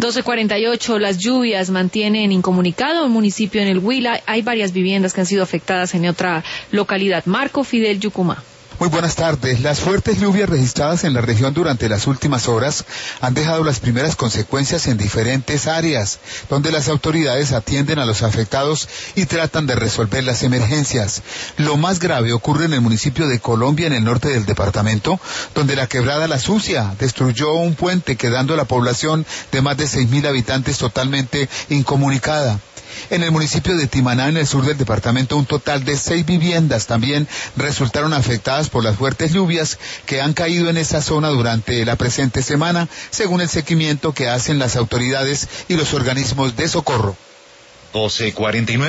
12:48, las lluvias mantienen incomunicado un municipio en el Huila. Hay varias viviendas que han sido afectadas en otra localidad. Marco Fidel, Yucumá. Muy buenas tardes. Las fuertes lluvias registradas en la región durante las últimas horas han dejado las primeras consecuencias en diferentes áreas, donde las autoridades atienden a los afectados y tratan de resolver las emergencias. Lo más grave ocurre en el municipio de Colombia, en el norte del departamento, donde la quebrada La Sucia destruyó un puente, quedando la población de más de 6.000 habitantes totalmente incomunicada. En el municipio de Timaná, en el sur del departamento, un total de 6 viviendas también resultaron afectadas por las fuertes lluvias que han caído en esa zona durante la presente semana, según el seguimiento que hacen las autoridades y los organismos de socorro. 12:49.